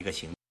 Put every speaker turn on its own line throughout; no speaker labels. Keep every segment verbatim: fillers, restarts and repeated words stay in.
一个行。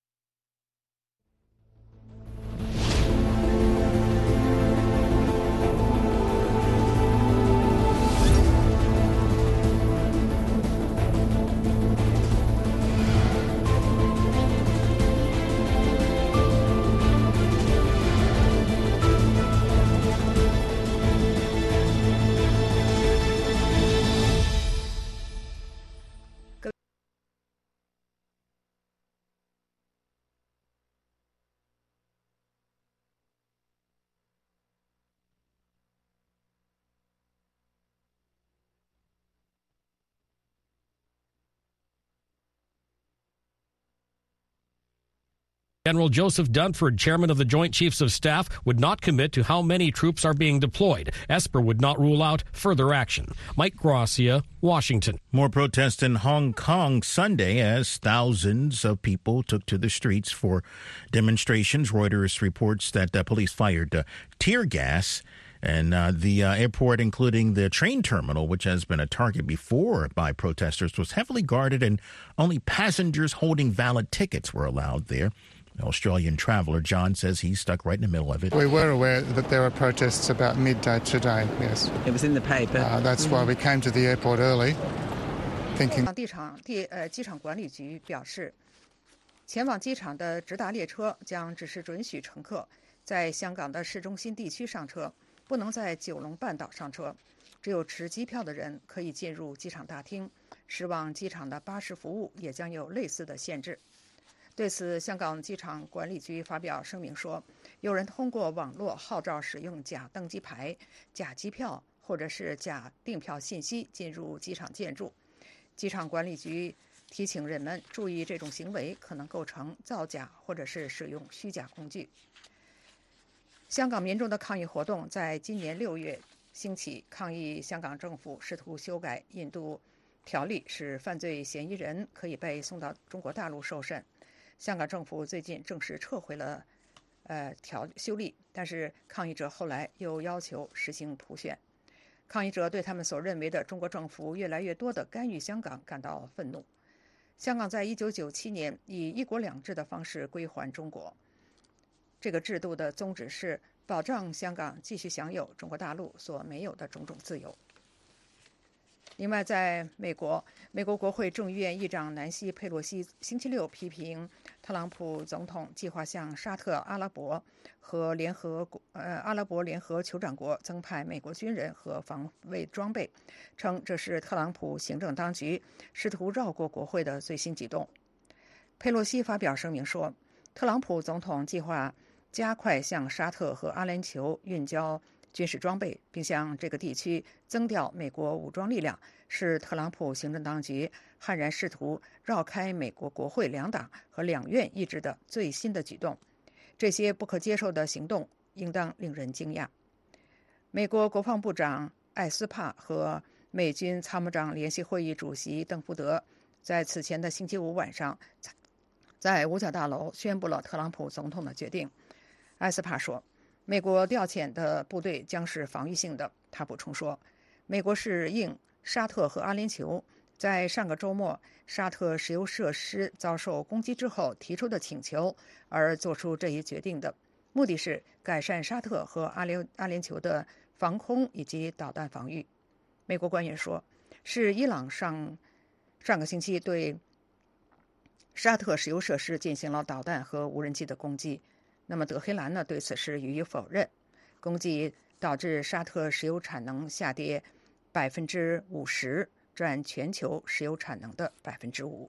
General Joseph Dunford, chairman of the Joint Chiefs of Staff, would not commit to how many troops are being deployed. Esper would not rule out further action. Mike Gracia, Washington.
More protests in Hong Kong Sunday as thousands of people took to the streets for demonstrations. Reuters reports that uh, police fired uh, tear gas. And uh, the uh, airport, including the train terminal, which has been a target before by protesters, was heavily guarded, and only passengers holding valid tickets were allowed there. Australian traveller John says he's stuck right in the middle of it.
We were aware that there were protests about midday today, yes.
It was in the paper.
Uh, that's why we came to the airport early, thinking...
地场地呃机场管理局表示，前往机场的直达列车将只是准许乘客在香港的市中心地区上车，不能在九龙半岛上车。只有持机票的人可以进入机场大厅。驶往机场的巴士服务也将有类似的限制。对此，香港机场管理局发表声明说，有人通过网络号召使用假登机牌、假机票或者是假订票信息进入机场建筑。机场管理局提醒人们注意，这种行为可能构成造假或者是使用虚假工具。香港民众的抗议活动在今年六月兴起，抗议香港政府试图修改引渡条例，使犯罪嫌疑人可以被送到中国大陆受审。香港政府最近正式撤回了呃条修例，但是抗议者后来又要求实行普选。抗议者对他们所认为的中国政府越来越多的干预香港感到愤怒。香港在一九九七年以一国两制的方式归还中国，这个制度的宗旨是保障香港继续享有中国大陆所没有的种种自由。另外，在美国，美国国会众议院议长南希·佩洛西星期六批评特朗普总统计划向沙特阿拉伯和联合呃阿拉伯联合酋长国增派美国军人和防卫装备，称这是特朗普行政当局试图绕过国会的最新举动。佩洛西发表声明说，特朗普总统计划加快向沙特和阿联酋运交军事装备，并向这个地区增调美国武装力量，是特朗普行政当局悍然试图绕开美国国会两党和两院意志的最新的举动。这些不可接受的行动应当令人惊讶。美国国防部长艾斯帕和美军参谋长联席会议主席邓福德在此前的星期五晚上在五角大楼宣布了特朗普总统的决定。艾斯帕说，美国调遣的部队将是防御性的。他补充说，美国是应沙特和阿联酋在上个周末沙特石油设施遭受攻击之后提出的请求而做出这一决定的，目的是改善沙特和阿联阿联酋的防空以及导弹防御。美国官员说，是伊朗上上个星期对沙特石油设施进行了导弹和无人机的攻击。那么德黑兰呢对此事予以否认。攻击导致沙特石油产能下跌百分之五十，占全球石油产能的百分之五。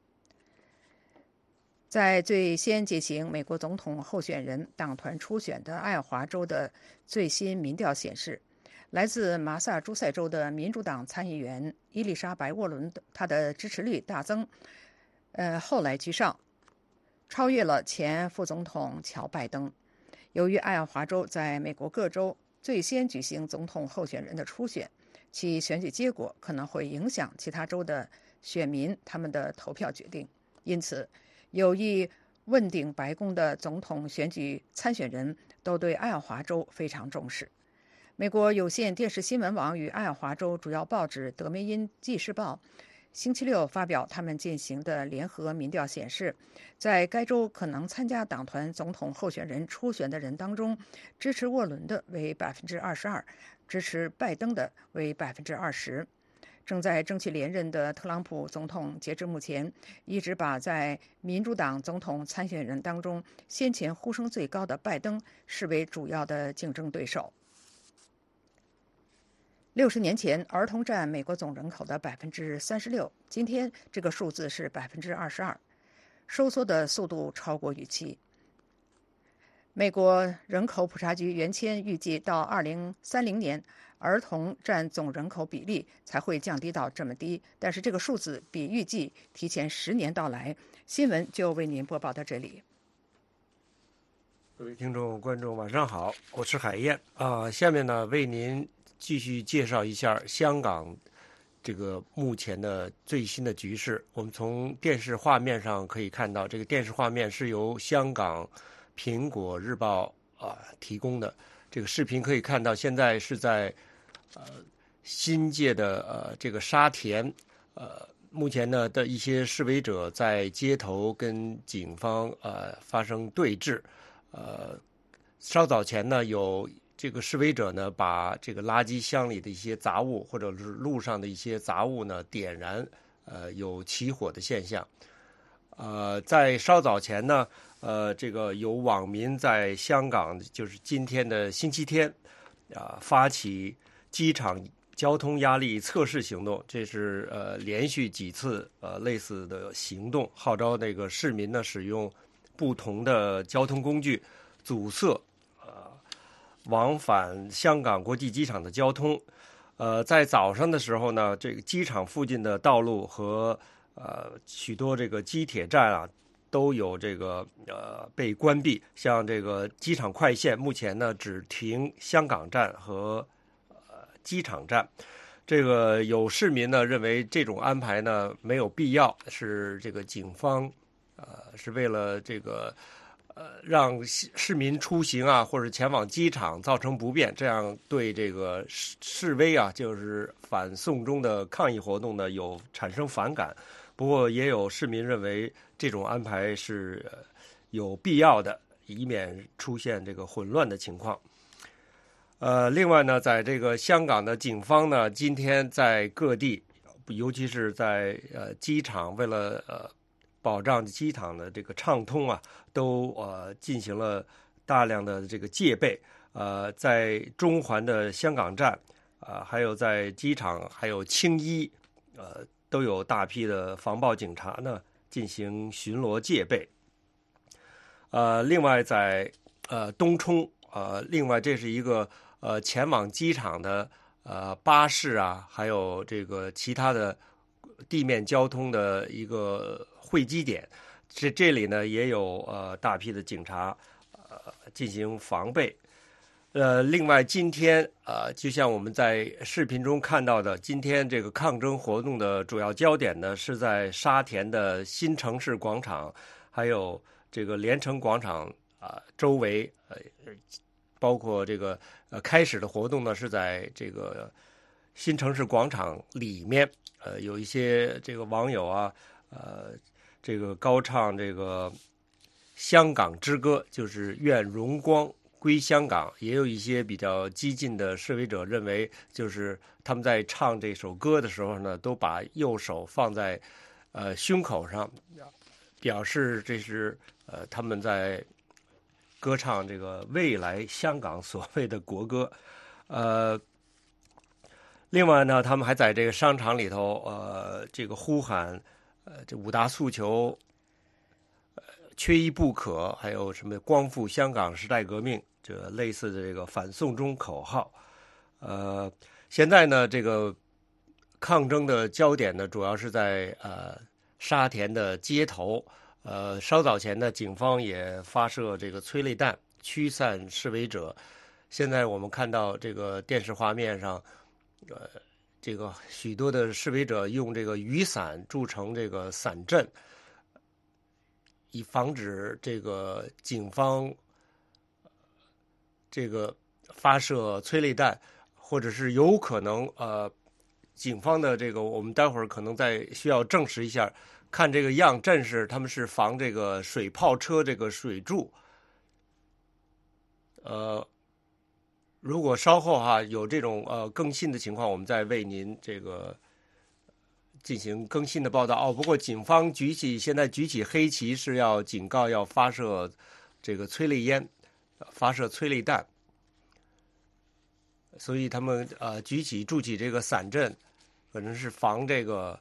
在最先进行美国总统候选人党团初选的爱荷华州的最新民调显示，来自马萨诸塞州的民主党参议员伊丽莎白·沃伦，她的支持率大增，呃，后来居上，超越了前副总统乔·拜登。由于爱荷华州在美国各州最先举行总统候选人的初选，其选举结果可能会影响其他州的选民他们的投票决定。因此，有意问鼎白宫的总统选举参选人都对爱荷华州非常重视。美国有线电视新闻网与爱荷华州主要报纸德梅因纪事报星期六发表他们进行的联合民调显示，在该州可能参加党团总统候选人初选的人当中，支持沃伦的为百分之二十二，支持拜登的为百分之二十。正在争取连任的特朗普总统，截至目前一直把在民主党总统参选人当中先前呼声最高的拜登视为主要的竞争对手。六十年前，儿童占美国总人口的百分之三十六，今天这个数字是百分之二十二，收缩的速度超过预期。美国人口普查局原先预计到二零三零年，儿童占总人口比例才会降低到这么低，但是这个数字比预计提前十年到来。新闻就为您播报到这里。
各位听众观众晚上好，我是海燕啊、呃。下面呢为您继续介绍一下香港这个目前的最新的局势。我们从电视画面上可以看到，这个电视画面是由香港苹果日报啊、呃、提供的。这个视频可以看到，现在是在呃新界的呃这个沙田，呃目前呢的一些示威者在街头跟警方呃发生对峙。呃，稍早前呢有这个示威者呢，把这个垃圾箱里的一些杂物，或者是路上的一些杂物呢点燃，呃，有起火的现象。呃，在稍早前呢，呃，这个有网民在香港，就是今天的星期天，啊、呃，发起机场交通压力测试行动，这是呃连续几次呃类似的行动，号召那个市民呢使用不同的交通工具阻塞呃往返香港国际机场的交通。呃，在早上的时候呢，这个机场附近的道路和呃许多这个机铁站啊都有这个呃被关闭。像这个机场快线目前呢只停香港站和呃机场站。这个有市民呢认为这种安排呢没有必要，是这个警方呃，是为了这个，呃，让市民出行啊，或者前往机场造成不便，这样对这个示示威啊，就是反送中的抗议活动呢，有产生反感。不过，也有市民认为这种安排是有必要的，以免出现这个混乱的情况。呃，另外呢，在这个香港的警方呢，今天在各地，尤其是在呃机场，为了呃。保障机场的这个畅通啊，都呃进行了大量的这个戒备。呃，在中环的香港站啊、呃，还有在机场，还有青衣，呃，都有大批的防暴警察呢进行巡逻戒备。呃，另外在呃东冲，呃，另外这是一个呃前往机场的呃巴士啊，还有这个其他的地面交通的一个汇集点，这这里呢也有呃大批的警察呃进行防备。呃，另外今天呃，就像我们在视频中看到的，今天这个抗争活动的主要焦点呢是在沙田的新城市广场，还有这个连城广场啊、呃、周围，呃，包括这个呃开始的活动呢是在这个新城市广场里面，呃，有一些这个网友啊，呃。这个高唱这个香港之歌，就是愿荣光归香港。也有一些比较激进的示威者认为，就是他们在唱这首歌的时候呢，都把右手放在呃胸口上，表示这是呃他们在歌唱这个未来香港所谓的国歌。呃，另外呢，他们还在这个商场里头呃这个呼喊。呃，这五大诉求，呃，缺一不可，还有什么光复香港、时代革命，这类似的这个反送中口号。呃，现在呢，这个抗争的焦点呢，主要是在呃沙田的街头。呃，稍早前呢，警方也发射这个催泪弹驱散示威者。现在我们看到这个电视画面上，呃。这个许多的示威者用这个雨伞筑成这个伞阵，以防止这个警方这个发射催泪弹，或者是有可能呃警方的这个，我们待会儿可能再需要证实一下，看这个样阵势，他们是防这个水炮车这个水柱。呃，如果稍后哈有这种呃更新的情况，我们再为您这个进行更新的报道。哦，不过警方举起现在举起黑旗是要警告要发射这个催泪烟，发射催泪弹。所以他们呃举起筑起这个伞阵，可能是防这个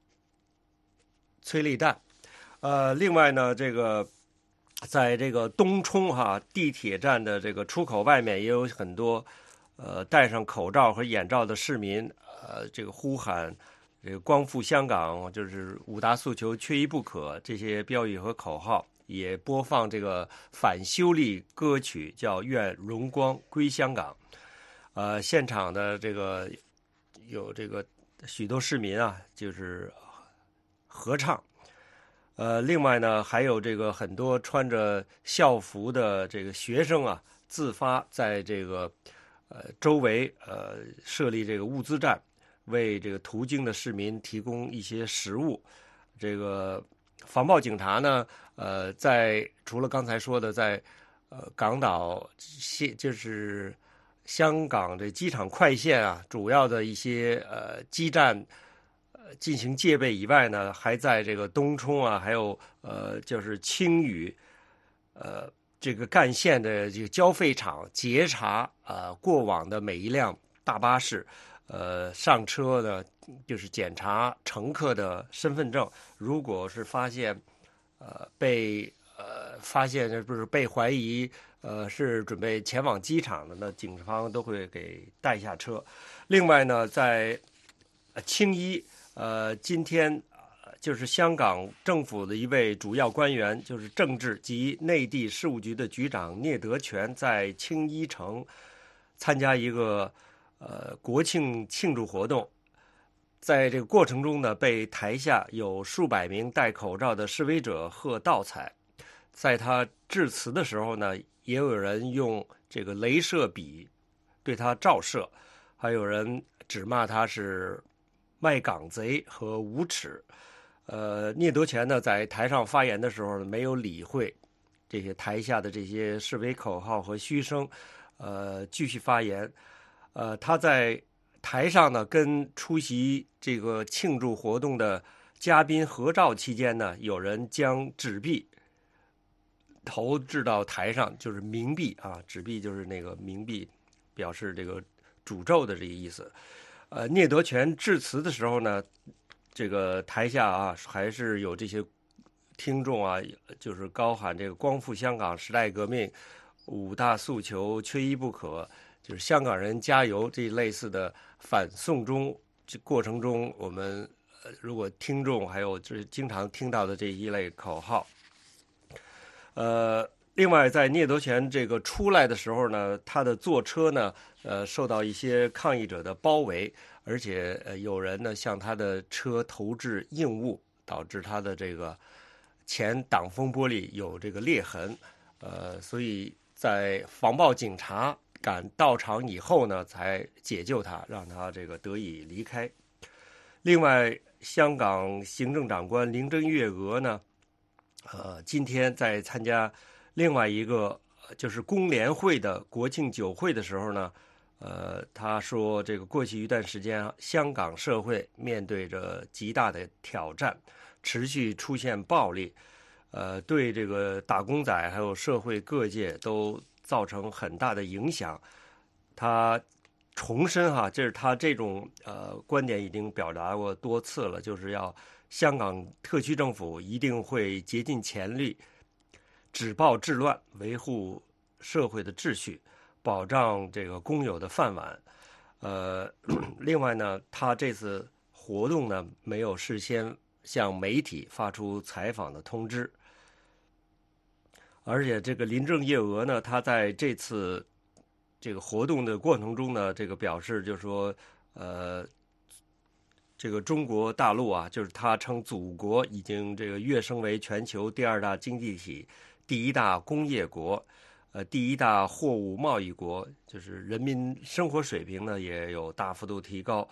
催泪弹。呃，另外呢，这个在这个东冲哈地铁站的这个出口外面也有很多呃戴上口罩和眼罩的市民，呃，这个呼喊这个光复香港，就是五大诉求缺一不可这些标语和口号，也播放这个反修例歌曲，叫《愿荣光归香港》。呃，现场的这个有这个许多市民啊，就是合唱。呃，另外呢，还有这个很多穿着校服的这个学生啊，自发在这个呃周围呃设立这个物资站，为这个途经的市民提供一些食物。这个防暴警察呢，呃，在除了刚才说的，在呃港岛现就是香港这机场快线啊，主要的一些呃基站呃进行戒备以外呢，还在这个东冲啊，还有呃就是青屿呃这个干线的这个交费场截查呃过往的每一辆大巴士，呃上车呢就是检查乘客的身份证，如果是发现呃被呃发现不是被怀疑。呃，是准备前往机场的呢，警方都会给带下车。另外呢，在青衣，呃，今天呃就是香港政府的一位主要官员，就是政治及内地事务局的局长聂德权，在青衣城参加一个呃国庆庆祝活动。在这个过程中呢，被台下有数百名戴口罩的示威者喝倒彩。在他致辞的时候呢，也有人用这个镭射笔对他照射，还有人指骂他是卖港贼和无耻。呃，聂德权呢在台上发言的时候没有理会这些台下的这些示威口号和嘘声，呃，继续发言。呃，他在台上呢跟出席这个庆祝活动的嘉宾合照期间呢，有人将纸币投掷到台上，就是冥币啊，纸币就是那个冥币，表示这个诅咒的这个意思。呃，聂德权致辞的时候呢，这个台下啊还是有这些听众啊，就是高喊这个光复香港、时代革命、五大诉求缺一不可，就是香港人加油这类似的反送中这过程中，我们呃如果听众还有就是经常听到的这一类口号。呃，另外，在聂德权这个出来的时候呢，他的坐车呢，呃，受到一些抗议者的包围，而且呃，有人呢向他的车投掷硬物，导致他的这个前挡风玻璃有这个裂痕。呃，所以在防暴警察赶到场以后呢，才解救他，让他这个得以离开。另外，香港行政长官林郑月娥呢，呃，今天在参加另外一个就是工联会的国庆酒会的时候呢，呃，他说这个过去一段时间，香港社会面对着极大的挑战，持续出现暴力，呃，对这个打工仔还有社会各界都造成很大的影响。他重申哈，这是他这种呃观点已经表达过多次了，就是要香港特区政府一定会竭尽全力止暴制乱，维护社会的秩序，保障这个工友的饭碗。呃，另外呢，他这次活动呢没有事先向媒体发出采访的通知，而且这个林郑月娥呢，他在这次这个活动的过程中呢，这个表示就是说，呃。这个中国大陆啊，就是他称祖国已经这个跃升为全球第二大经济体、第一大工业国、呃第一大货物贸易国，就是人民生活水平呢也有大幅度提高。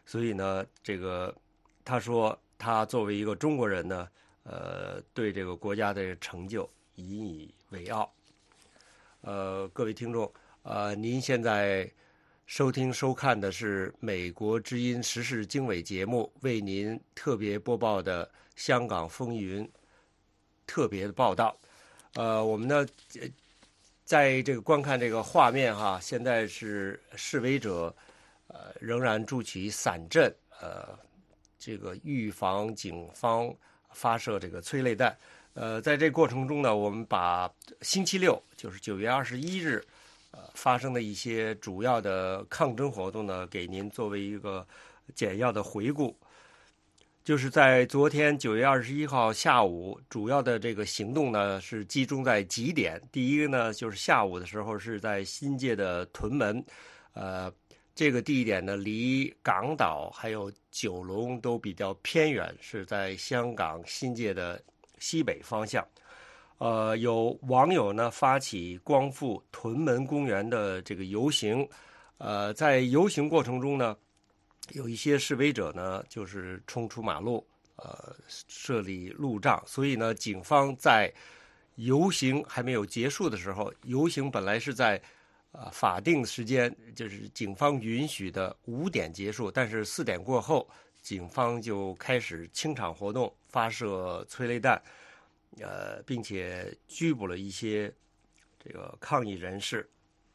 所以呢，这个他说他作为一个中国人呢，呃，对这个国家的成就引以为傲。呃，各位听众，呃，您现在收听收看的是美国之音时事经纬节目为您特别播报的香港风云特别的报道。呃，我们呢，在这个观看这个画面哈，现在是示威者呃仍然筑起伞阵，呃，这个预防警方发射这个催泪弹。呃，在这过程中呢，我们把星期六，就是九月二十一日，呃，发生的一些主要的抗争活动呢，给您作为一个简要的回顾。就是在昨天九月二十一号下午，主要的这个行动呢是集中在几点。第一个呢，就是下午的时候是在新界的屯门，呃，这个地点呢离港岛还有九龙都比较偏远，是在香港新界的西北方向。呃，有网友呢发起光复屯门公园的这个游行，呃，在游行过程中呢，有一些示威者呢就是冲出马路，呃，设立路障，所以呢，警方在游行还没有结束的时候，游行本来是在呃法定时间，就是警方允许的五点结束，但是四点过后，警方就开始清场活动，发射催泪弹。呃，并且拘捕了一些这个抗议人士，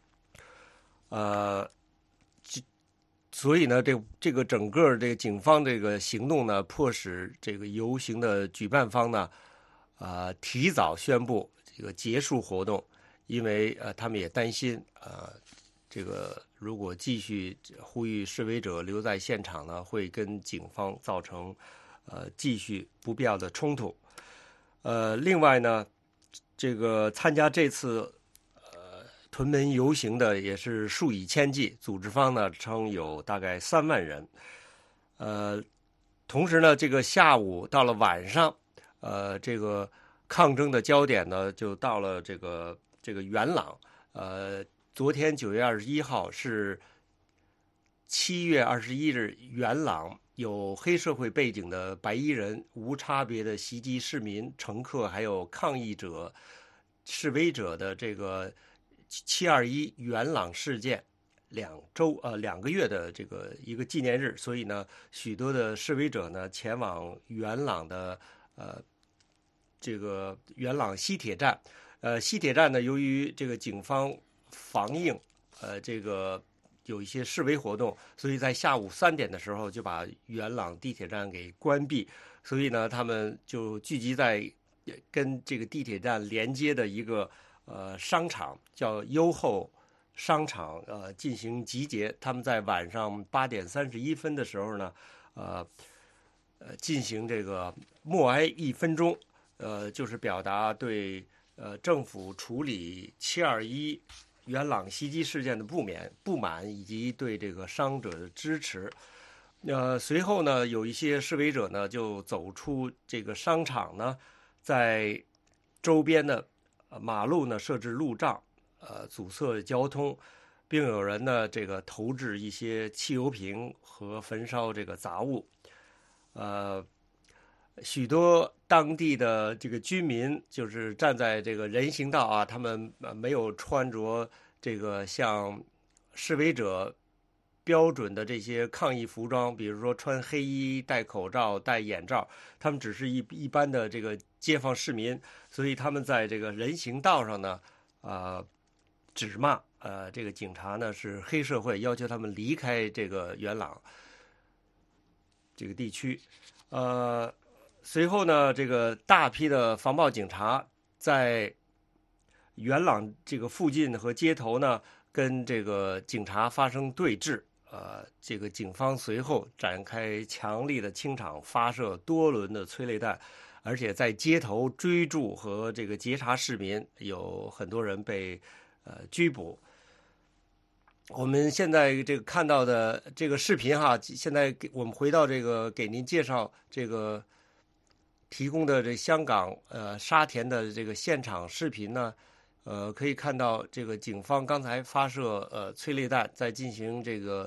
呃，所以呢，这这个整个这个警方这个行动呢，迫使这个游行的举办方呢，啊、呃，提早宣布这个结束活动，因为呃，他们也担心啊、呃，这个如果继续呼吁示威者留在现场呢，会跟警方造成呃继续不必要的冲突。呃，另外呢，这个参加这次呃屯门游行的也是数以千计，组织方呢称有大概三万人。呃，同时呢，这个下午到了晚上，呃，这个抗争的焦点呢就到了这个这个元朗。呃，昨天九月二十一号是七月二十一日，元朗有黑社会背景的白衣人无差别的袭击市民、乘客还有抗议者、示威者的这个七二一元朗事件两周呃两个月的这个一个纪念日，所以呢，许多的示威者呢前往元朗的呃这个元朗西铁站，呃西铁站呢由于这个警方防应，呃这个。有一些示威活动，所以在下午三点的时候就把元朗地铁站给关闭。所以呢，他们就聚集在跟这个地铁站连接的一个呃商场，叫优厚商场，呃进行集结。他们在晚上八点三十一分的时候呢，呃呃进行这个默哀一分钟，呃就是表达对呃政府处理七二一。元朗袭击事件的不满、不满以及对这个伤者的支持。呃，随后呢，有一些示威者呢就走出这个商场呢，在周边的马路呢设置路障，呃，阻塞交通，并有人呢这个投掷一些汽油瓶和焚烧这个杂物，呃。许多当地的这个居民就是站在这个人行道啊，他们没有穿着这个像示威者标准的这些抗议服装，比如说穿黑衣、戴口罩、戴眼罩，他们只是一一般的这个街坊市民，所以他们在这个人行道上呢，呃，指骂呃这个警察呢是黑社会，要求他们离开这个元朗这个地区，呃。随后呢，这个大批的防暴警察在元朗这个附近和街头呢，跟这个警察发生对峙。呃，这个警方随后展开强力的清场，发射多轮的催泪弹，而且在街头追逐和这个截查市民，有很多人被呃拘捕。我们现在这个看到的这个视频哈，现在给我们回到这个给您介绍这个。提供的这香港呃沙田的这个现场视频呢，呃可以看到这个警方刚才发射呃催泪弹，在进行这个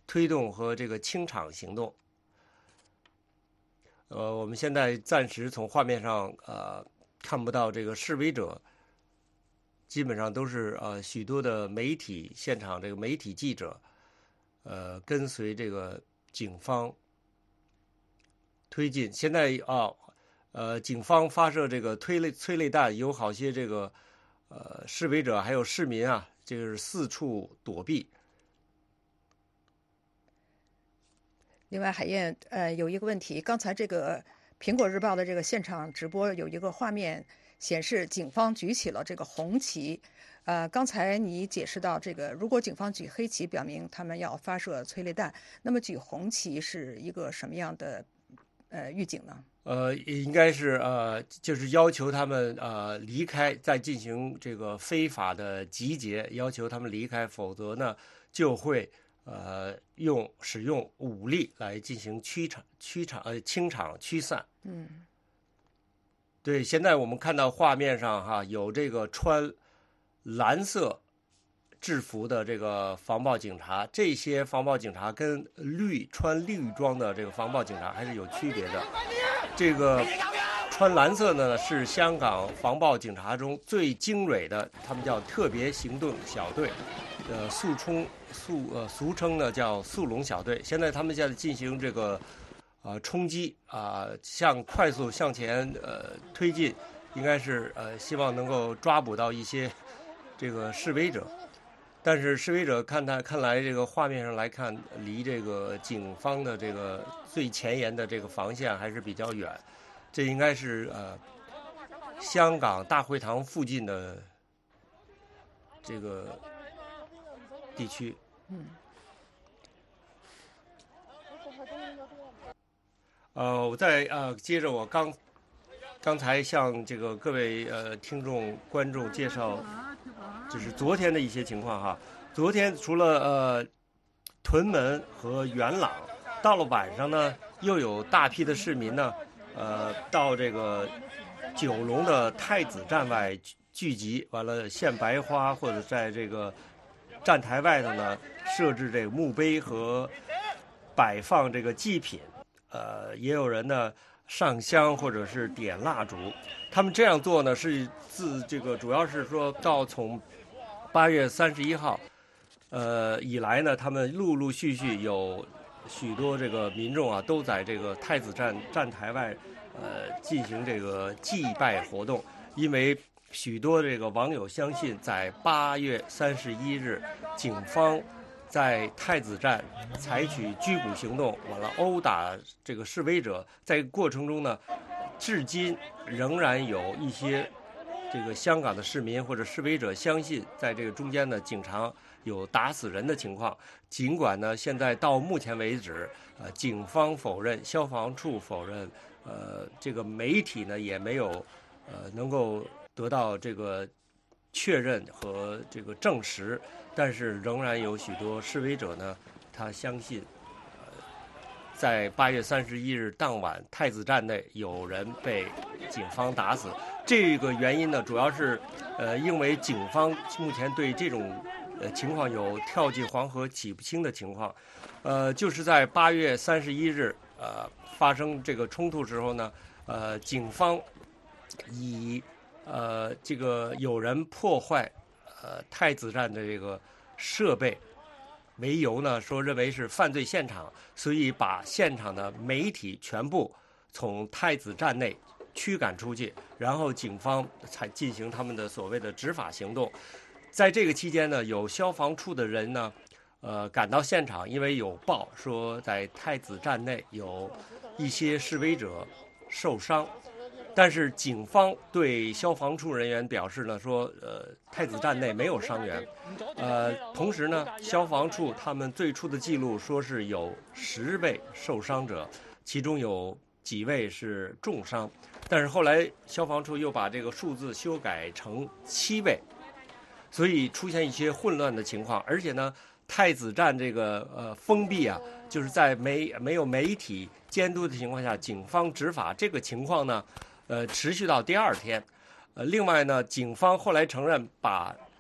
推动和这个清场行动。呃，我们现在暂时从画面上呃看不到这个示威者，基本上都是呃许多的媒体现场这个媒体记者，呃跟随这个警方推进。现在啊呃警方发射这个催泪催泪弹，有好些这个呃示威者还有市民啊，这个是四处躲避。
另外，海燕，呃，有一个问题，刚才这个苹果日报的这个现场直播有一个画面显示，警方举起了这个红旗。呃，刚才你解释到，这个如果警方举黑旗，表明他们要发射催泪弹，那么举红旗是一个什么样的呃预警呢？
呃，应该是呃，就是要求他们呃离开，再进行这个非法的集结，要求他们离开，否则呢就会。呃，用使用武力来进行驱场、驱场呃清场、驱散。
嗯，
对，现在我们看到画面上哈，有这个穿蓝色制服的这个防暴警察，这些防暴警察跟绿穿绿装的这个防暴警察还是有区别的。这个穿蓝色的呢是香港防暴警察中最精锐的，他们叫特别行动小队。呃，速冲速呃俗称呢叫速龙小队。现在他们现在进行这个呃冲击啊、呃，向快速向前呃推进，应该是呃希望能够抓捕到一些这个示威者。但是示威者看他看来这个画面上来看，离这个警方的这个最前沿的这个防线还是比较远。这应该是呃香港大会堂附近的这个地区。
嗯。
呃，我再呃接着我刚刚才向这个各位呃听众观众介绍，就是昨天的一些情况哈。昨天除了呃屯门和元朗，到了晚上呢，又有大批的市民呢，呃到这个九龙的太子站外聚集，完了献白花或者在这个站台外头呢设置这个墓碑和摆放这个祭品，呃，也有人呢上香或者是点蜡烛。他们这样做呢是自这个主要是说到从八月三十一号，呃以来呢，他们陆陆续续有许多这个民众啊都在这个太子站站台外呃进行这个祭拜活动，因为许多这个网友相信，在八月三十一日，警方在太子站采取拘捕行动，完了殴打这个示威者，在过程中呢，至今仍然有一些这个香港的市民或者示威者相信，在这个中间呢，警察有打死人的情况。尽管呢，现在到目前为止，呃，警方否认，消防处否认，呃，这个媒体呢也没有呃能够得到这个确认和这个证实，但是仍然有许多示威者呢，他相信，呃，在八月三十一日当晚，太子站内有人被警方打死。这个原因呢，主要是，呃，因为警方目前对这种呃情况有跳进黄河洗不清的情况，呃，就是在八月三十一日，呃，发生这个冲突之后呢，呃，警方以呃，这个有人破坏呃太子站的这个设备为由呢，说认为是犯罪现场，所以把现场的媒体全部从太子站内驱赶出去，然后警方才进行他们的所谓的执法行动。在这个期间呢，有消防处的人呢，呃，赶到现场，因为有报说在太子站内有一些示威者受伤。但是警方对消防处人员表示呢，说呃太子站内没有伤员，呃同时呢，消防处他们最初的记录说是有十位受伤者，其中有几位是重伤，但是后来消防处又把这个数字修改成七位，所以出现一些混乱的情况。而且呢，太子站这个呃封闭啊，就是在没没有媒体监督的情况下，警方执法这个情况呢。呃，持续到第二天，呃，另外呢，警方后来承认把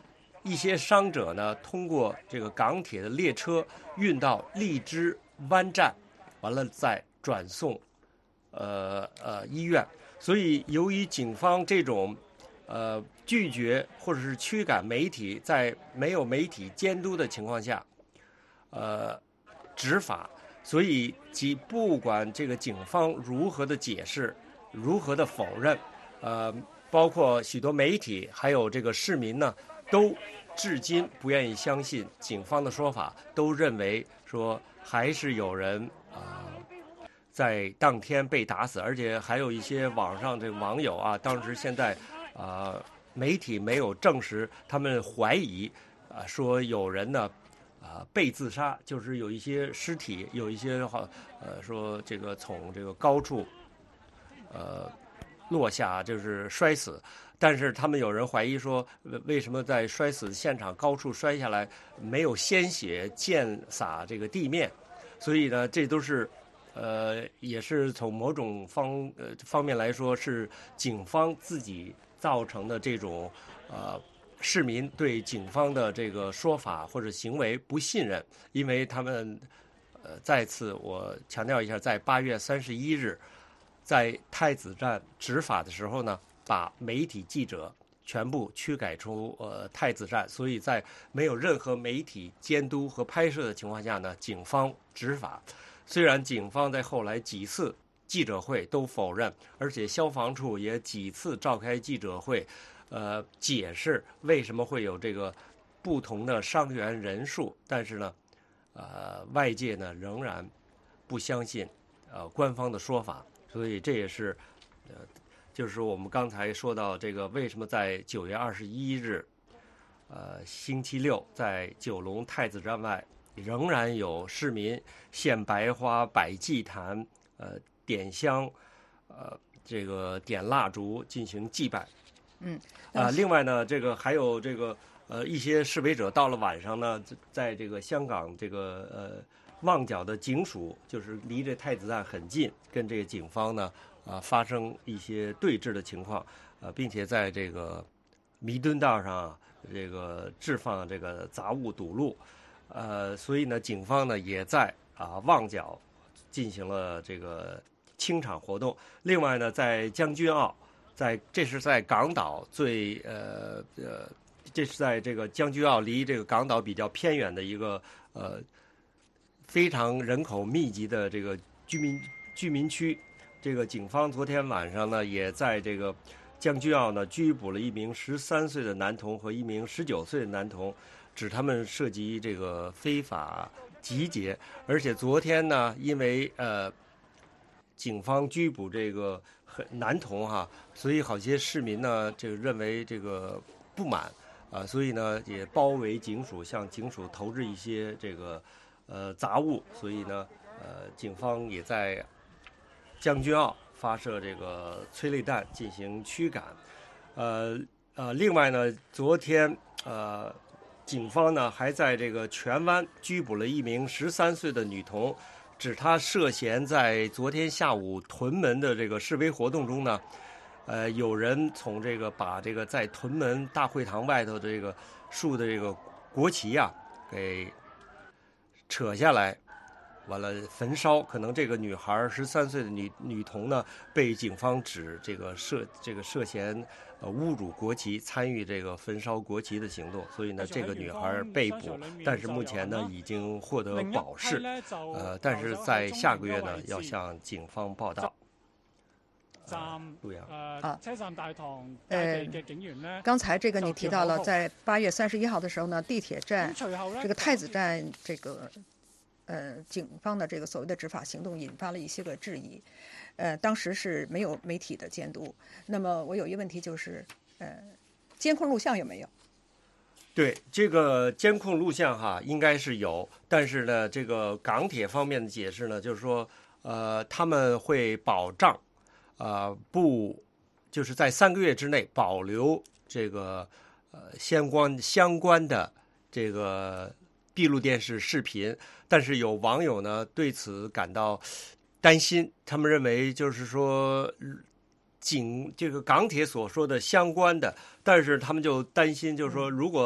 一些伤者呢通过这个港铁的列车运到荔枝湾站，完了再转送呃呃医院。所以由于警方这种呃拒绝或者是驱赶媒体，在没有媒体监督的情况下呃执法，所以即不管这个警方如何的解释，如何的否认，呃包括许多媒体还有这个市民呢，都至今不愿意相信警方的说法，都认为说还是有人啊、呃、在当天被打死，而且还有一些网上这个网友啊，当时现在啊、呃、媒体没有证实，他们怀疑啊、呃、说有人呢啊、呃、被自杀，就是有一些尸体，有一些好呃说这个从这个高处呃落下，就是摔死。但是他们有人怀疑说，为什么在摔死现场高处摔下来没有鲜血溅洒这个地面？所以呢，这都是，呃，也是从某种方呃方面来说，是警方自己造成的这种呃市民对警方的这个说法或者行为不信任，因为他们呃再次我强调一下，在八月三十一日，在太子站执法的时候呢，把媒体记者全部驱赶出呃太子站，所以在没有任何媒体监督和拍摄的情况下呢，警方执法。虽然警方在后来几次记者会都否认，而且消防处也几次召开记者会，呃，解释为什么会有这个不同的伤员人数，但是呢，呃，外界呢仍然不相信呃官方的说法，所以这也是呃。就是我们刚才说到这个，为什么在九月二十一日，呃，星期六，在九龙太子站外，仍然有市民献白花、摆祭坛、呃，点香，呃，这个点蜡烛进行祭拜。
嗯，
啊、呃，另外呢，这个还有这个呃一些示威者到了晚上呢，在这个香港这个呃旺角的警署，就是离这太子站很近，跟这个警方呢。啊，发生一些对峙的情况，呃，并且在这个弥敦道上啊，这个置放这个杂物堵路，呃，所以呢，警方呢也在啊旺角进行了这个清场活动。另外呢，在将军澳，在这是在港岛最呃呃，这是在这个将军澳离这个港岛比较偏远的一个呃非常人口密集的这个居民居民区。这个警方昨天晚上呢，也在这个将军澳呢拘捕了一名十三岁的男童和一名十九岁的男童，指他们涉及这个非法集结。而且昨天呢，因为呃警方拘捕这个男童哈，所以好些市民呢这个认为这个不满啊、呃，所以呢也包围警署，向警署投掷一些这个呃杂物。所以呢，呃，警方也在将军澳发射这个催泪弹进行驱赶，呃呃，另外呢，昨天呃，警方呢还在这个荃湾拘捕了一名十三岁的女童，指她涉嫌在昨天下午屯门的这个示威活动中呢，呃，有人从这个把这个在屯门大会堂外头的这个竖的这个国旗呀、啊、给扯下来。完了，焚烧，可能这个女孩十三岁的女女童呢，被警方指这个涉这个涉嫌呃侮辱国旗，参与这个焚烧国旗的行动，所以呢，这个女孩被捕，但是目前呢已經獲得保釋，呃，但是在下個月呢要向警方報到。
站呃车站大堂
呃
嘅警員呢，
刚才这个你提到了，在八月三十一号的时候呢，地铁站这个太子站这个。呃，警方的这个所谓的执法行动引发了一些个质疑，呃，当时是没有媒体的监督。那么我有一个问题就是，呃，监控录像有没有？
对，这个监控录像哈，应该是有，但是呢，这个港铁方面的解释呢，就是说，呃，他们会保障，呃，不，就是在三个月之内保留这个呃相关相关的这个闭路电视视频。但是有网友呢对此感到担心，他们认为就是说警这个港铁所说的相关的，但是他们就担心就是说，如果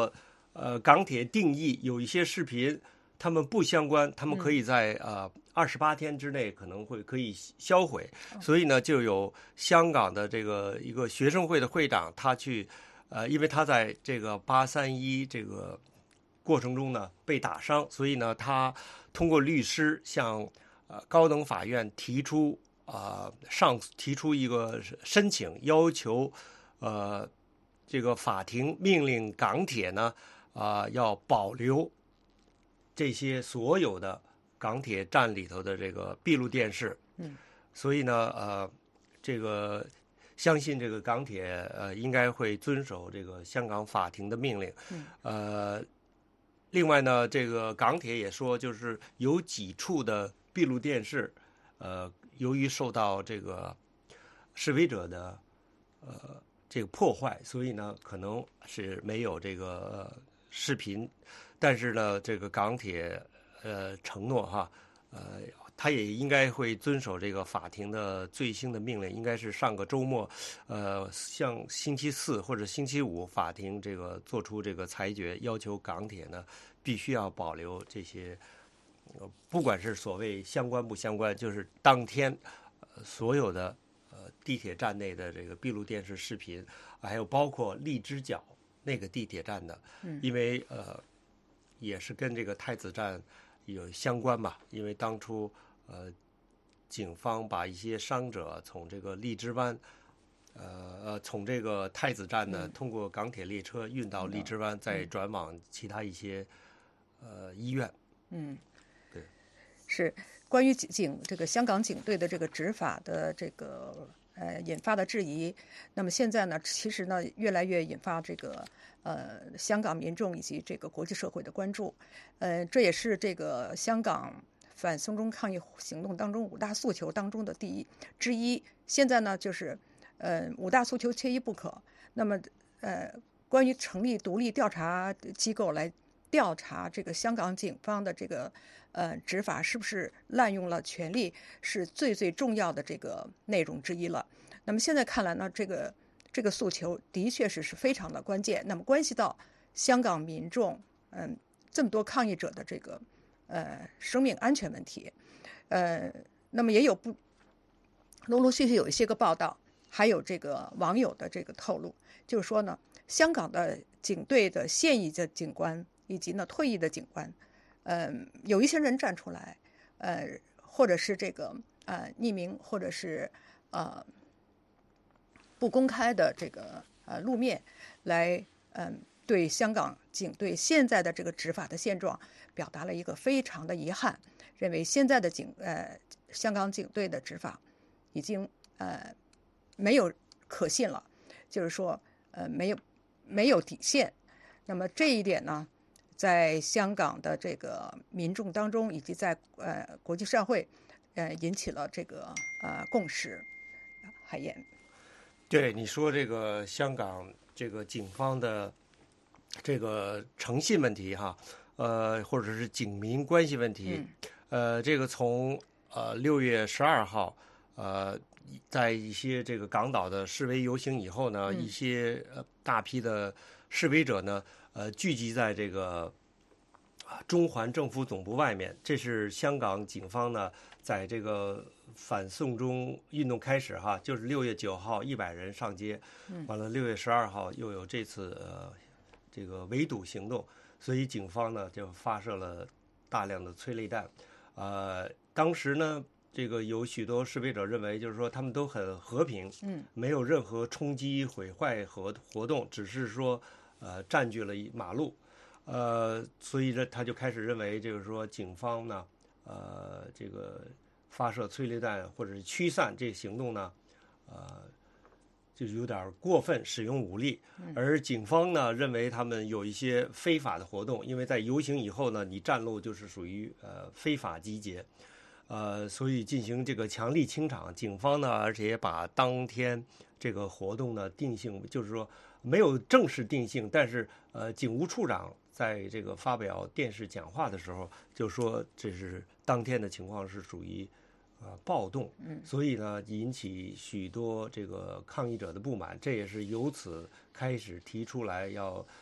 呃港铁定义有一些视频，他们不相关，他们可以在、嗯、呃二十八天之内可能会可以销毁，所以呢，就有香港的这个一个学生会的会长，他去，呃，因为他在这个八三一这个过程中呢被打伤，所以呢，他通过律师向呃高等法院提出啊、呃、上提出一个申请，要求呃这个法庭命令港铁呢啊、呃、要保留这些所有的港铁站里头的这个闭路电视，
嗯，
所以呢，呃，这个相信这个港铁呃应该会遵守这个香港法庭的命令，
嗯，
呃，另外呢，这个港铁也说，就是有几处的闭路电视，呃，由于受到这个示威者的呃这个破坏，所以呢，可能是没有这个视频，但是呢，这个港铁。呃，承诺哈，呃，他也应该会遵守这个法庭的最新的命令，应该是上个周末，呃，像星期四或者星期五，法庭这个做出这个裁决，要求港铁呢必须要保留这些，呃，不管是所谓相关不相关，就是当天呃所有的呃地铁站内的这个闭路电视视频，还有包括荔枝角那个地铁站的，
嗯，
因为呃也是跟这个太子站。有相关吧，因为当初呃，警方把一些伤者从这个荔枝湾，呃呃，从这个太子站呢，
嗯、
通过港铁列车运到荔枝湾，嗯、再转往其他一些呃医院。
嗯，
对，
是关于警这个香港警队的这个执法的这个呃引发的质疑。那么现在呢，其实呢，越来越引发这个。呃，香港民众以及这个国际社会的关注，呃，这也是这个香港反送中抗议行动当中五大诉求当中的第一之一。现在呢，就是呃五大诉求缺一不可。那么呃，关于成立独立调查机构来调查这个香港警方的这个呃执法是不是滥用了权力，是最最重要的这个内容之一了。那么现在看来呢，这个。这个诉求的确是是非常的关键，那么关系到香港民众，嗯，这么多抗议者的这个呃生命安全问题，呃，那么也有不陆陆续续有一些个报道，还有这个网友的这个透露，就是说呢，香港的警队的现役的警官以及呢退役的警官，呃，有一些人站出来，呃，或者是这个呃匿名，或者是呃。不公开的这个呃露面，来嗯、呃、对香港警队现在的这个执法的现状表达了一个非常的遗憾，认为现在的警呃香港警队的执法已经呃没有可信了，就是说呃没有没有底线。那么这一点呢，在香港的这个民众当中，以及在呃国际社会，呃引起了这个呃共识。海燕。
对你说这个香港这个警方的这个诚信问题哈，呃，或者是警民关系问题，嗯、呃，这个从呃六月十二号，呃，在一些这个港岛的示威游行以后呢，嗯、一些呃大批的示威者呢，呃，聚集在这个中环政府总部外面，这是香港警方呢在这个。反送中运动开始哈，就是六月九号一百人上街，完了六月十二号又有这次呃这个围堵行动，所以警方呢就发射了大量的催泪弹，呃，当时呢这个有许多示威者认为就是说他们都很和平，嗯，没有任何冲击毁坏活活动，只是说呃占据了一马路，呃，所以呢他就开始认为就是说警方呢呃这个。发射催泪弹或者是驱散这个行动呢，呃，就是有点过分使用武力。而警方呢认为他们有一些非法的活动，因为在游行以后呢，你占路就是属于呃非法集结，呃，所以进行这个强力清场。警方呢，而且也把当天这个活动呢定性，就是说没有正式定性，但是呃，警务处长在这个发表电视讲话的时候就说，这是当天的情况是属于。呃，暴动，所以呢，引起许多这个抗议者的不满，这也是由此开始提出来要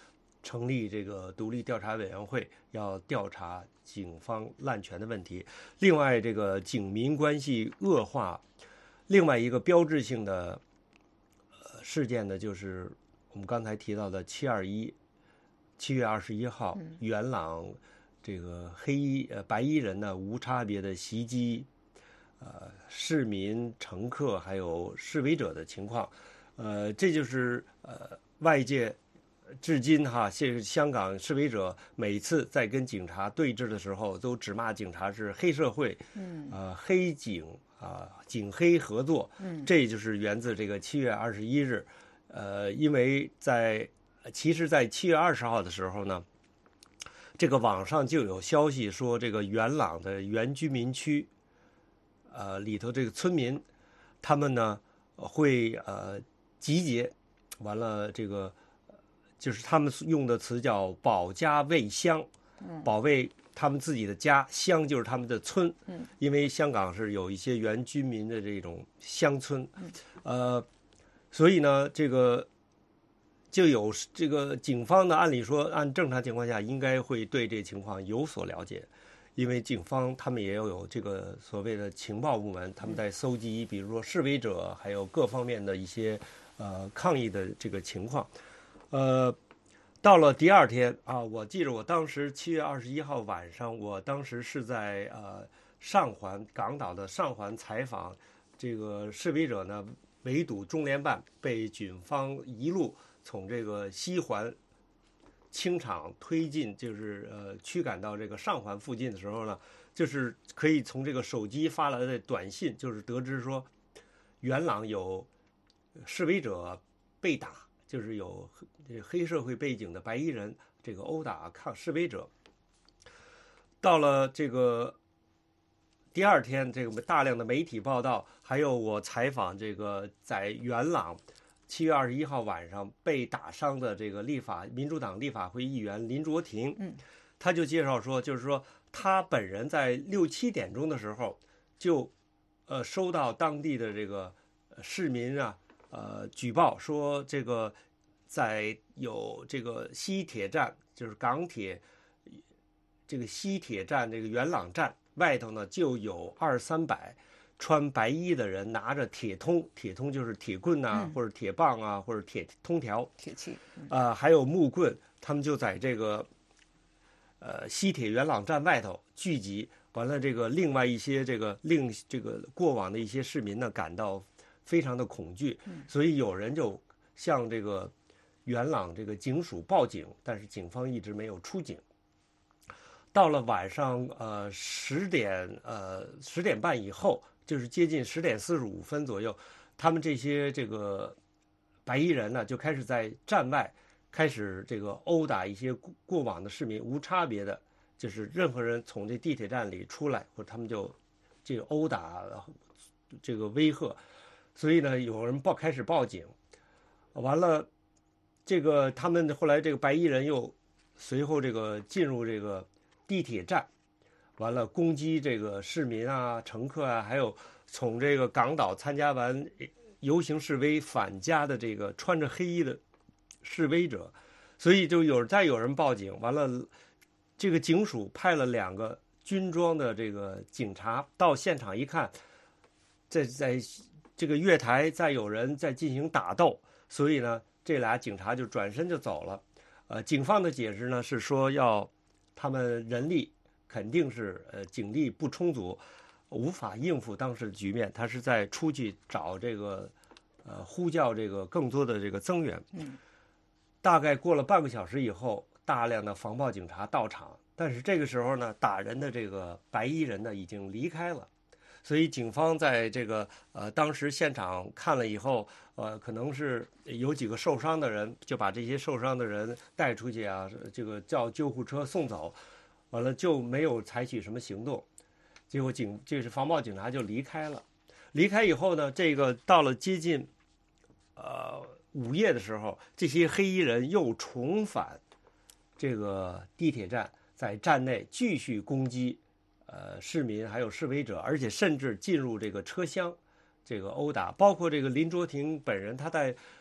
成立这个独立调查委员会，要调查警方滥权的问题。另外，这个警民关系恶化，另外一个标志性的呃事件呢，就是我们刚才提到的七二一，七月二十一号，
嗯、
元朗这个黑衣呃白衣人呢无差别的袭击呃市民、乘客还有示威者的情况，呃，这就是呃外界。至今哈，现香港示威者每次在跟警察对峙的时候，都指骂警察是黑社会，
嗯，
呃，黑警啊、呃，警黑合作，
嗯，
这就是源自这个七月二十一日，呃，因为在其实，在七月二十号的时候呢，这个网上就有消息说，这个元朗的原居民区，呃，里头这个村民，他们呢会呃集结，完了这个。就是他们用的词叫保家卫乡，保卫他们自己的家，乡就是他们的村。因为香港是有一些原居民的这种乡村，呃，所以呢，这个就有这个警方呢，按理说按正常情况下应该会对这情况有所了解，因为警方他们也有有这个所谓的情报部门，他们在搜集，比如说示威者还有各方面的一些呃抗议的这个情况。呃，到了第二天啊，我记着我当时七月二十一号晚上，我当时是在呃上环港岛的上环采访这个示威者呢，围堵中联办，被警方一路从这个西环清场推进，就是呃驱赶到这个上环附近的时候呢，就是可以从这个手机发来的短信，就是得知说元朗有示威者被打。就是有黑社会背景的白衣人这个殴打抗示威者。到了这个第二天，这个大量的媒体报道，还有我采访这个在元朗七月二十一号晚上被打伤的这个立法民主党立法会议员林卓廷，
嗯，
他就介绍说，就是说他本人在六七点钟的时候就呃收到当地的这个市民啊。呃，举报说这个在有这个西铁站，就是港铁这个西铁站这个元朗站外头呢，就有二三百穿白衣的人拿着铁通，铁通就是铁棍啊，
嗯、
或者铁棒啊，或者铁通条、
铁器，啊、
嗯呃，还有木棍，他们就在这个呃西铁元朗站外头聚集。完了，这个另外一些这个令这个过往的一些市民呢，感到。非常的恐惧，所以有人就向这个元朗这个警署报警，但是警方一直没有出警。到了晚上呃十点呃十点半以后，就是接近十点四十五分左右，他们这些这个白衣人呢就开始在站外开始这个殴打一些过往的市民，无差别的，就是任何人从这地铁站里出来，或者他们就这个殴打这个威吓。所以呢，有人报开始报警，完了，这个他们后来这个白衣人又随后这个进入这个地铁站，完了攻击这个市民啊、乘客啊，还有从这个港岛参加完游行示威返家的这个穿着黑衣的示威者，所以就有再有人报警，完了，这个警署派了两个军装的这个警察到现场一看，在在。这个月台再有人在进行打斗，所以呢，这俩警察就转身就走了。呃，警方的解释呢是说要他们人力肯定是呃警力不充足，无法应付当时的局面，他是在出去找这个呃呼叫这个更多的这个增援。
嗯，
大概过了半个小时以后，大量的防暴警察到场，但是这个时候呢，打人的这个白衣人呢已经离开了。所以警方在这个呃当时现场看了以后，呃可能是有几个受伤的人，就把这些受伤的人带出去啊，这个叫救护车送走，完了就没有采取什么行动，结果警就是防暴警察就离开了。离开以后呢，这个到了接近呃午夜的时候，这些黑衣人又重返这个地铁站，在站内继续攻击。呃，市民还有示威者，而且甚至进入这个车厢，这个殴打，包括这个林卓廷本人，他在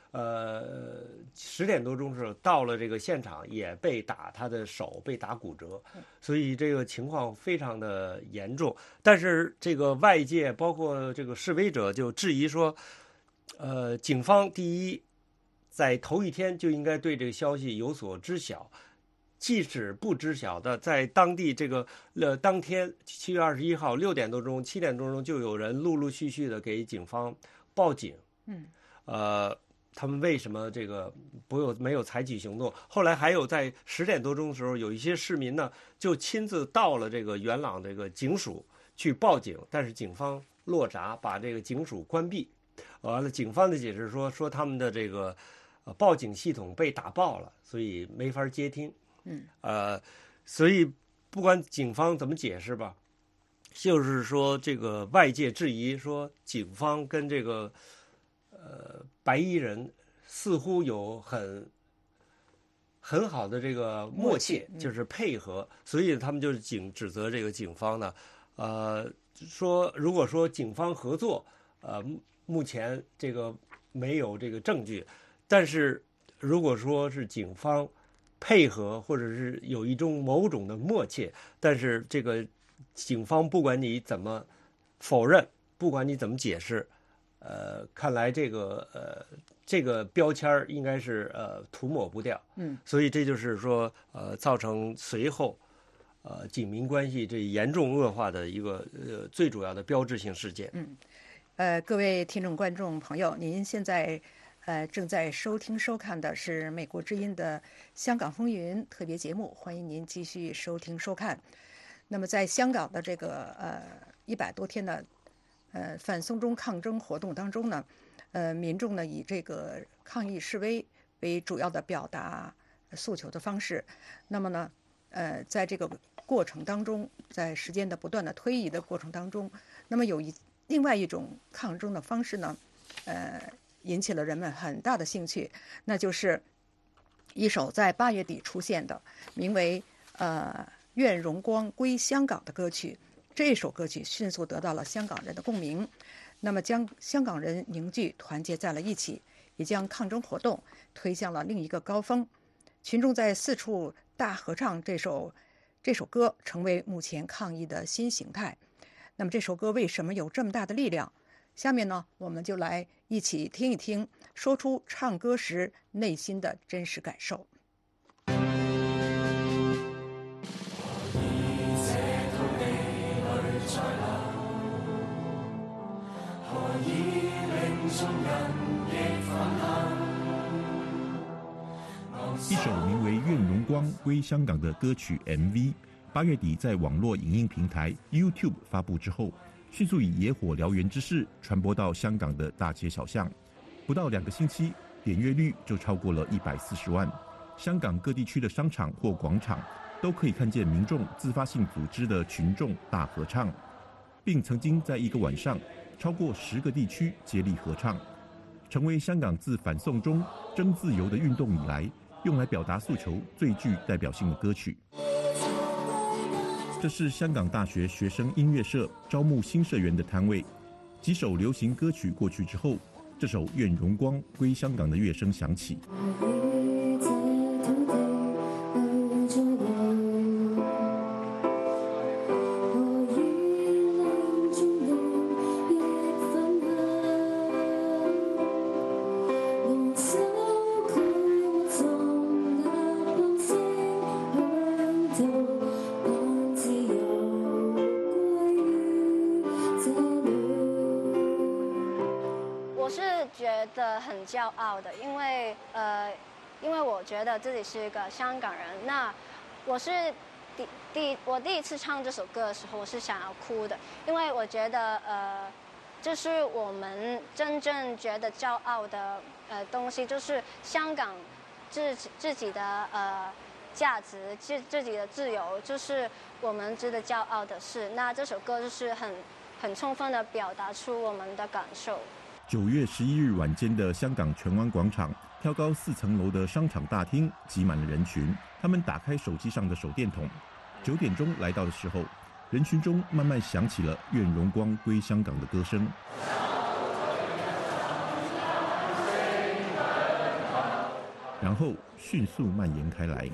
呃，十点多钟的时候到了这个现场，也被打，他的手被打骨折，所以这个情况非常的严重。但是这个外界包括这个示威者就质疑说，呃，警方第一在头一天就应该对这个消息有所知晓，即使不知晓的，在当地这个呃当天七月二十一号六点多钟、七点多钟就有人陆陆续续的给警方报警，
嗯，
呃。他们为什么这个不有没有采取行动？后来还有在十点多钟的时候，有一些市民呢就亲自到了这个元朗这个警署去报警，但是警方落闸，把这个警署关闭。完了，警方的解释说说他们的这个呃报警系统被打爆了，所以没法接听。
嗯，
呃，所以不管警方怎么解释吧，就是说这个外界质疑说警方跟这个。呃，白衣人似乎有很很好的这个默契，
嗯、
就是配合，所以他们就是警指责这个警方呢，呃，说如果说警方合作，呃，目前这个没有这个证据，但是如果说是警方配合或者是有一种某种的默契，但是这个警方不管你怎么否认，不管你怎么解释。呃，看来这个呃这个标签应该是呃涂抹不掉，
嗯，
所以这就是说呃造成随后呃警民关系这严重恶化的一个呃最主要的标志性事件。
嗯，呃，各位听众观众朋友，您现在呃正在收听收看的是美国之音的香港风云特别节目，欢迎您继续收听收看。那么在香港的这个呃一百多天的。呃，反送中抗争活动当中呢，呃，民众呢以这个抗议示威为主要的表达诉求的方式。那么呢，呃，在这个过程当中，在时间的不断的推移的过程当中，那么有一另外一种抗争的方式呢，呃，引起了人们很大的兴趣，那就是一首在八月底出现的名为《呃愿荣光归香港》的歌曲。这首歌曲迅速得到了香港人的共鸣，那么将香港人凝聚团结在了一起，也将抗争活动推向了另一个高峰。群众在四处大合唱这首这首歌，成为目前抗议的新形态。那么这首歌为什么有这么大的力量？下面呢，我们就来一起听一听，说出唱歌时内心的真实感受。
一首名为《愿荣光归香港》的歌曲 M V， 八月底在网络影音平台 YouTube 发布之后，迅速以野火燎原之势传播到香港的大街小巷，不到两个星期，点阅率就超过了一百四十万。香港各地区的商场或广场都可以看见民众自发性组织的群众大合唱，并曾经在一个晚上超过十个地区接力合唱，成为香港自反送中争自由的运动以来用来表达诉求最具代表性的歌曲。这是香港大学学生音乐社招募新社员的摊位。几首流行歌曲过去之后，这首《愿荣光归香港》的乐声响起。
很骄傲的，因为呃，因为我觉得自己是一个香港人。那我是第第我第一次唱这首歌的时候，我是想要哭的，因为我觉得呃，这是我们真正觉得骄傲的呃东西，就是香港自自己的呃价值，自自己的自由，就是我们值得骄傲的事。那这首歌就是很很充分的表达出我们的感受。
九月十一日晚间的香港荃湾广场，挑高四层楼的商场大厅挤满了人群，他们打开手机上的手电筒。九点钟来到的时候，人群中慢慢响起了《愿荣光归香港》的歌声。 然后迅速蔓延开来。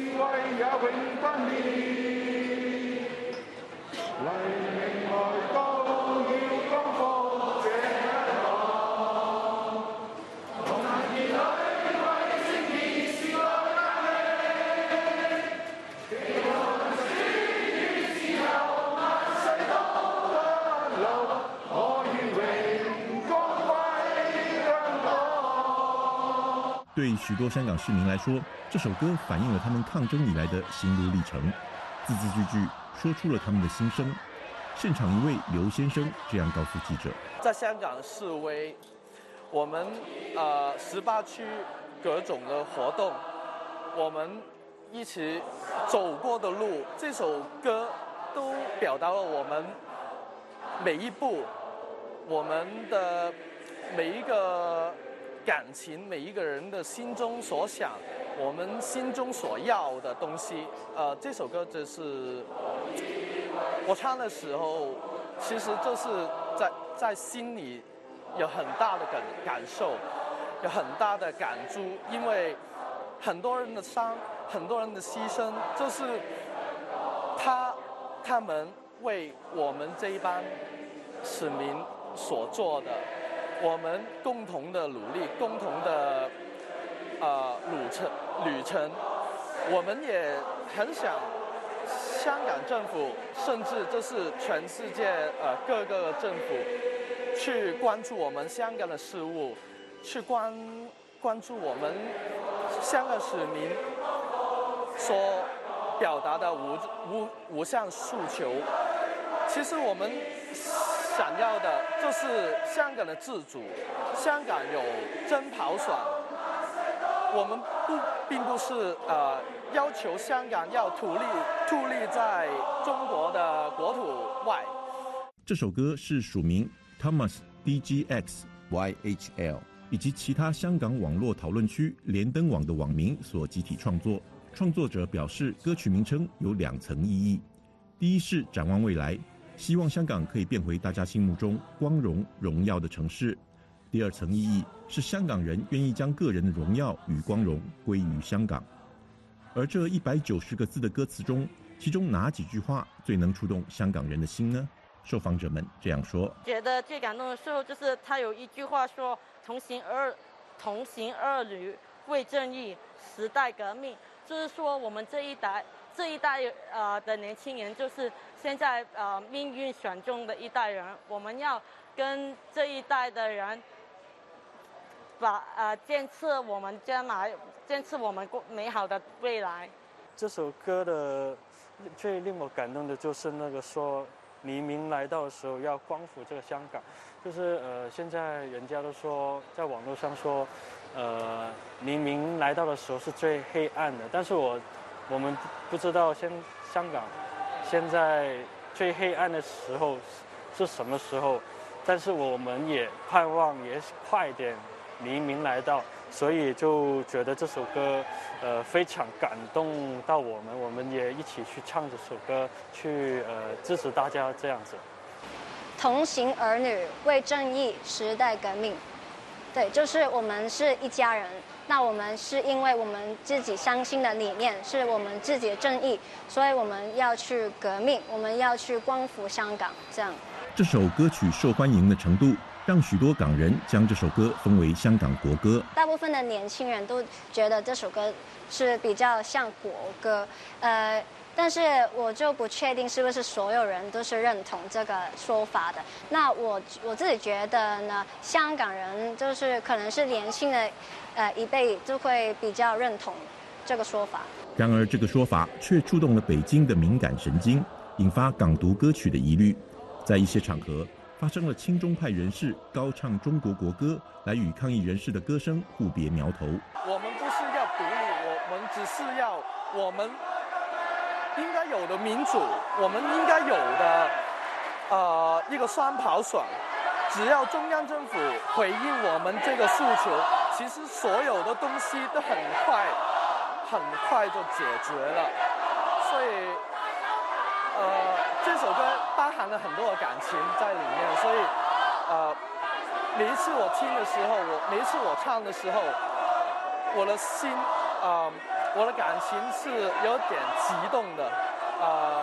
对许多香港市民来说，这首歌反映了他们抗争以来的心路历程，字字句句说出了他们的心声。现场一位刘先生这样告诉记者：
在香港示威，我们呃十八区各种的活动，我们一起走过的路，这首歌都表达了我们每一步，我们的每一个感情，每一个人的心中所想，我们心中所要的东西。呃，这首歌就是我唱的时候，其实就是在在心里有很大的感感受，有很大的感触，因为很多人的伤，很多人的牺牲，就是他他们为我们这一班市民所做的。我们共同的努力，共同的呃旅程旅程，我们也很想香港政府，甚至这是全世界呃各个政府，去关注我们香港的事务，去关关注我们香港市民所表达的无无无项诉求。其实我们想要的就是香港的自主，香港有真普选。我们不并不是呃要求香港要独立独立在中国的国土外。
这首歌是署名 Thomas D G X Y H L 以及其他香港网络讨论区连登网的网民所集体创作。创作者表示，歌曲名称有两层意义：第一是展望未来，希望香港可以变回大家心目中光荣荣耀的城市；第二层意义是香港人愿意将个人的荣耀与光荣归于香港。而这一百九十个字的歌词中，其中哪几句话最能触动香港人的心呢？受访者们这样说：
觉得最感动的时候就是他有一句话说同行儿同行儿女为正义时代革命，就是说我们这一代这一代呃的年轻人，就是现在呃命运选中的一代人，我们要跟这一代的人把呃建设我们将来，建设我们美好的未来。
这首歌的最令我感动的就是那个说黎明来到的时候要光复这个香港，就是呃现在人家都说在网络上说，呃黎明来到的时候是最黑暗的，但是我我们不知道现香港现在最黑暗的时候是什么时候，但是我们也盼望也快点黎明来到，所以就觉得这首歌呃非常感动到我们，我们也一起去唱这首歌，去呃支持大家这样子。
同行儿女为正义时代革命，对，就是我们是一家人。那我们是因为我们自己相信的理念是我们自己的正义，所以我们要去革命，我们要去光复香港。这样，
这首歌曲受欢迎的程度，让许多港人将这首歌封为香港国歌。
大部分的年轻人都觉得这首歌是比较像国歌，呃，但是我就不确定是不是所有人都是认同这个说法的。那我我自己觉得呢，香港人就是可能是年轻的呃一辈就会比较认同这个说法。
然而，这个说法却触动了北京的敏感神经，引发港独歌曲的疑虑。在一些场合，发生了亲中派人士高唱中国国歌，来与抗议人士的歌声互别苗头。
我们不是要独立，我们只是要我们应该有的民主，我们应该有的呃一个双普选。只要中央政府回应我们这个诉求，其实所有的东西都很快很快就解决了。所以呃这首歌包含了很多的感情在里面，所以呃每一次我听的时候，我每一次我唱的时候， 我的心啊、呃，我的感情是有点激动的啊、呃，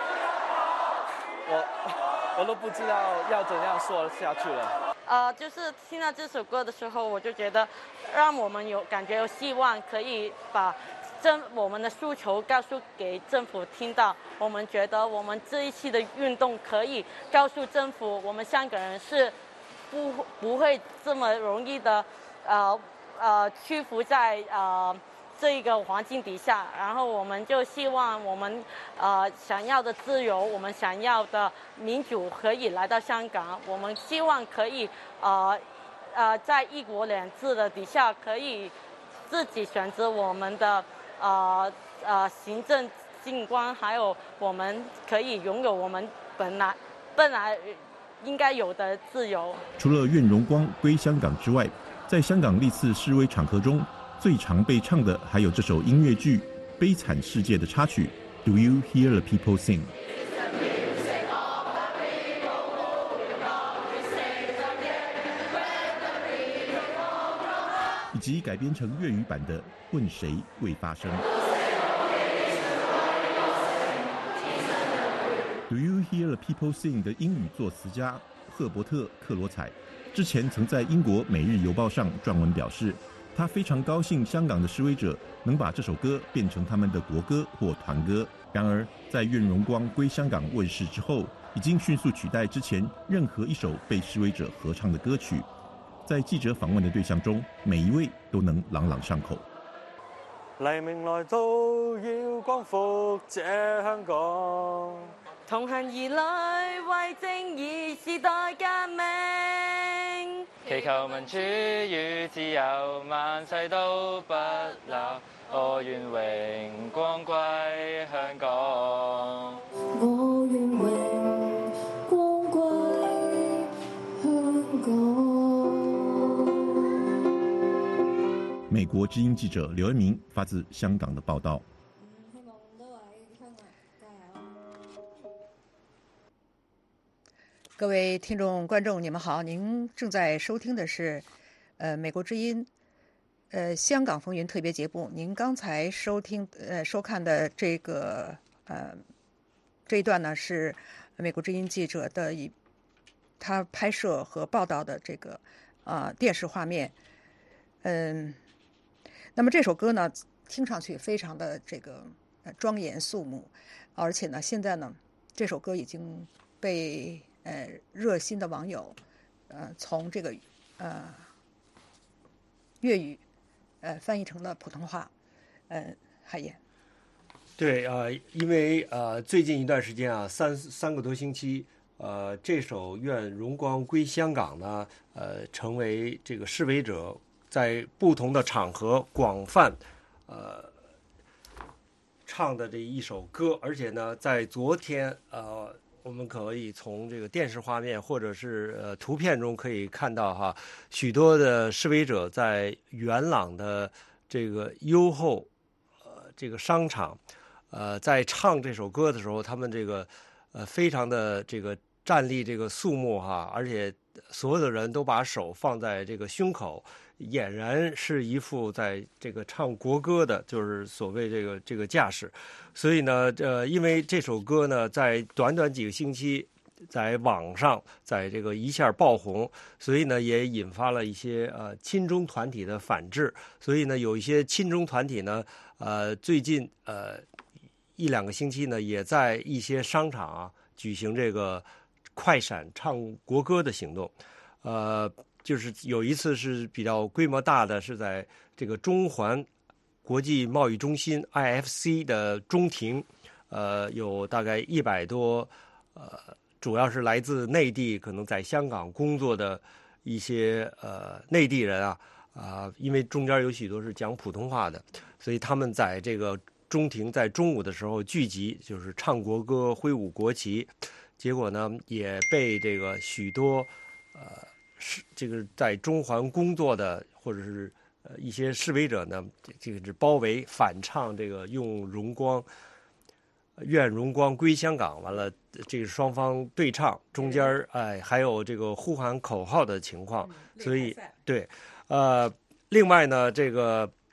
我我都不知道要怎样说下去了。
呃，就是听到这首歌的时候，我就觉得让我们有感觉有希望，可以把政我们的诉求告诉给政府听到。我们觉得我们这一期的运动可以告诉政府，我们香港人是不不会这么容易的呃呃屈服在呃这一个环境底下。然后我们就希望我们呃想要的自由，我们想要的民主可以来到香港。我们希望可以呃呃在一国两制的底下，可以自己选择我们的呃呃行政机关，还有我们可以拥有我们本来本来应该有的自由。
除了愿荣光归香港之外，在香港历次示威场合中，最常被唱的还有这首音乐剧《悲惨世界》的插曲 Do You Hear the People Sing？ 以及改编成粤语版的《问谁未发生》。Do You Hear the People Sing 的英语作词家赫伯特·克罗采之前曾在英国《每日邮报》上撰文表示，他非常高兴香港的示威者能把这首歌变成他们的国歌或团歌。然而，在《愿荣光归香港》问世之后，已经迅速取代之前任何一首被示威者合唱的歌曲。在记者访问的对象中，每一位都能朗朗上口。
黎明來到，要光復這香港。
同行而來，為正義時代革命，
祈求民主與自由，萬世都不朽。我願榮光歸香港。我願榮光歸香
港。美國之音記者劉恩明發自香港的報道。
各位听众、观众，你们好！您正在收听的是，呃，美国之音，呃，香港风云特别节目。您刚才收听、呃，收看的这个，呃，这一段呢，是美国之音记者的一他拍摄和报道的这个啊、呃、电视画面。嗯，那么这首歌呢，听上去非常的这个呃庄严肃穆，而且呢，现在呢，这首歌已经被呃，热心的网友，呃，从这个呃粤语呃翻译成了普通话，呃，海燕。
对啊、呃，因为呃最近一段时间啊，三三个多星期，呃，这首《愿荣光归香港》呢，呃，成为这个示威者在不同的场合广泛呃唱的这一首歌，而且呢，在昨天呃。我们可以从这个电视画面或者是呃图片中可以看到哈，许多的示威者在元朗的这个优厚呃这个商场，呃在唱这首歌的时候，他们这个呃非常的这个站立这个肃穆哈，而且所有的人都把手放在这个胸口，俨然是一副在这个唱国歌的，就是所谓这个这个架势。所以呢，呃，因为这首歌呢，在短短几个星期，在网上，在这个一下爆红，所以呢，也引发了一些呃亲中团体的反制。所以呢，有一些亲中团体呢，呃，最近呃一两个星期呢，也在一些商场啊举行这个快闪唱国歌的行动，呃。就是有一次是比较规模大的，是在这个中环国际贸易中心 I F C 的中庭，呃，有大概一百多，呃，主要是来自内地，可能在香港工作的一些呃内地人啊，啊、呃，因为中间有许多是讲普通话的，所以他们在这个中庭在中午的时候聚集，就是唱国歌、挥舞国旗，结果呢也被这个许多呃。是这个在中环工作的，或者是呃一些示威者呢，这个是包围反唱这个用荣光，愿荣光归香港。完了，这个双方对唱，中间哎还有这个呼喊口号的情况，所以对，呃，另外呢，这个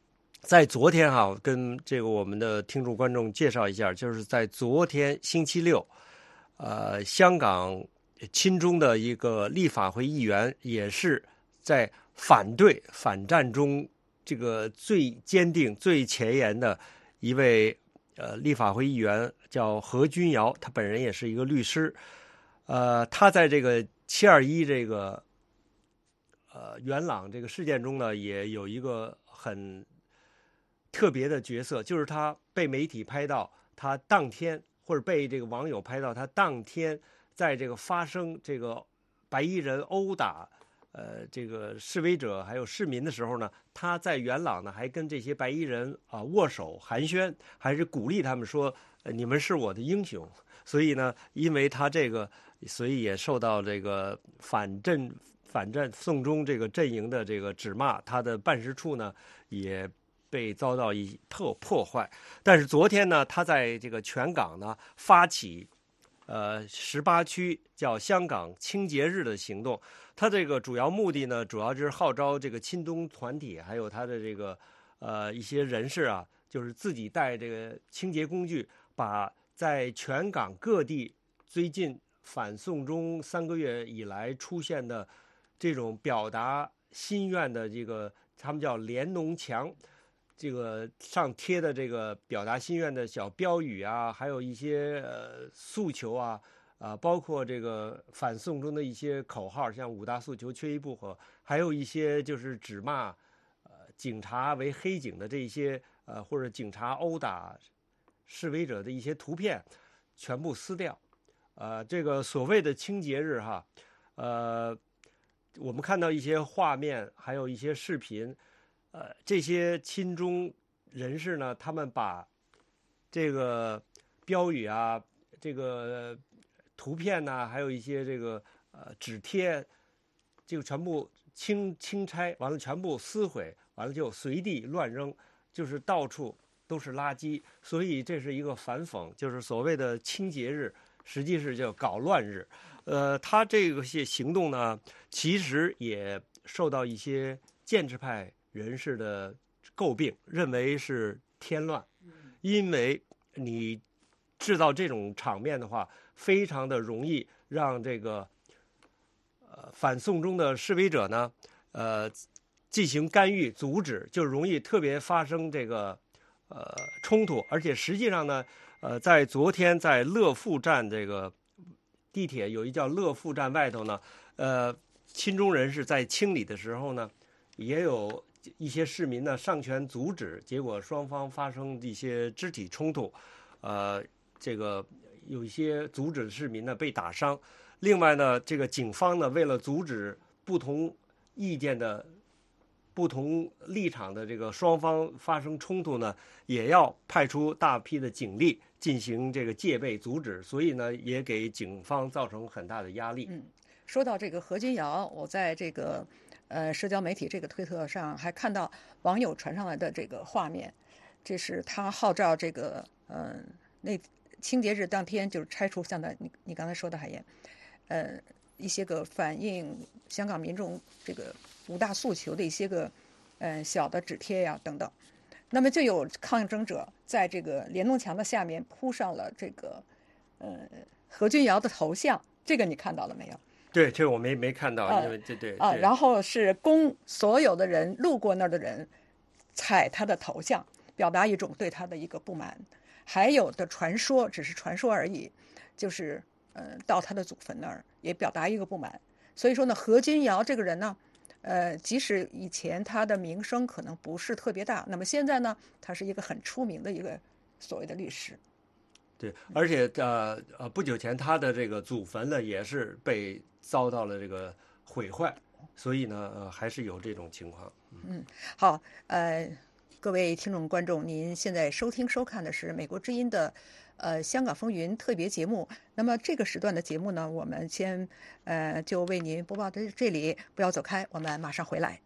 在昨天哈，跟这个我们的听众观众介绍一下，就是在昨天星期六，呃，香港亲中的一个立法会议员，也是在反对反战中这个最坚定、最前沿的一位呃立法会议员，叫何君尧，他本人也是一个律师，呃，他在这个七二一这个呃元朗这个事件中呢，也有一个很特别的角色，就是他被媒体拍到，他当天或者被这个网友拍到，他当天在这个发生这个白衣人殴打呃这个示威者还有市民的时候呢，他在元朗呢还跟这些白衣人啊、呃、握手寒暄，还是鼓励他们说、呃、你们是我的英雄。所以呢，因为他这个，所以也受到这个反阵反战送中这个阵营的这个指骂，他的办事处呢也被遭到一破破坏。但是昨天呢，他在这个全港呢发起呃十八区叫香港清洁日的行动。他这个主要目的呢，主要就是号召这个亲中团体还有他的这个呃一些人士啊，就是自己带这个清洁工具，把在全港各地最近反送中三个月以来出现的这种表达心愿的这个，他们叫联农墙，这个上贴的这个表达心愿的小标语啊，还有一些呃诉求啊，啊、呃，包括这个反送中的一些口号，像五大诉求缺一不可，还有一些就是指骂呃警察为黑警的这些呃或者警察殴打示威者的一些图片，全部撕掉。呃，这个所谓的清洁日哈，呃，我们看到一些画面，还有一些视频，呃，这些亲中人士呢，他们把这个标语啊，这个图片呐、啊，还有一些这个呃纸贴，这个全部清清拆，完了全部撕毁，完了就随地乱扔，就是到处都是垃圾。所以这是一个反讽，就是所谓的清洁日，实际是叫搞乱日。呃，他这个些行动呢，其实也受到一些建制派人士的诟病，认为是添乱，因为你制造这种场面的话，非常的容易让这个呃反送中的示威者呢，呃进行干预阻止，就容易特别发生这个呃冲突。而且实际上呢，呃，在昨天在乐富站这个地铁有一叫乐富站外头呢，呃，亲中人士在清理的时候呢，也有一些市民呢上前阻止，结果双方发生一些肢体冲突，呃，这个有一些阻止的市民呢被打伤。另外呢，这个警方呢为了阻止不同意见的、不同立场的这个双方发生冲突呢，也要派出大批的警力进行这个戒备阻止，所以呢也给警方造成很大的压力。
嗯，说到这个何君尧，我在这个呃社交媒体这个推特上还看到网友传上来的这个画面，这是他号召这个嗯、呃、那清洁日当天就是拆除像你你刚才说的海燕，呃一些个反映香港民众这个五大诉求的一些个呃小的纸贴呀等等。那么就有抗争者在这个联动墙的下面铺上了这个呃何君尧的头像，这个你看到了没有？
对，这个我没没看到，
呃、
因为这对
啊，然后是供所有的人路过那儿的人踩他的头像，表达一种对他的一个不满。还有的传说只是传说而已，就是呃到他的祖坟那儿也表达一个不满。所以说呢，何君尧这个人呢，呃，即使以前他的名声可能不是特别大，那么现在呢，他是一个很出名的一个所谓的律师。
对，而且呃呃，不久前他的这个祖坟呢也是被遭到了这个毁坏，所以呢，呃，还是有这种情况。
嗯，好，呃，各位听众观众，您现在收听收看的是美国之音的呃香港风云特别节目。那么这个时段的节目呢，我们先呃就为您播报到这里，不要走开，我们马上回来。